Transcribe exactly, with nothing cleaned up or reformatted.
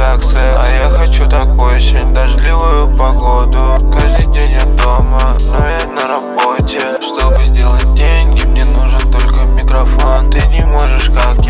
как секс. А я хочу такую очень дождливую погоду. Каждый день я дома, но я на работе. Чтобы сделать деньги, мне нужен только микрофон. Ты не можешь, как я.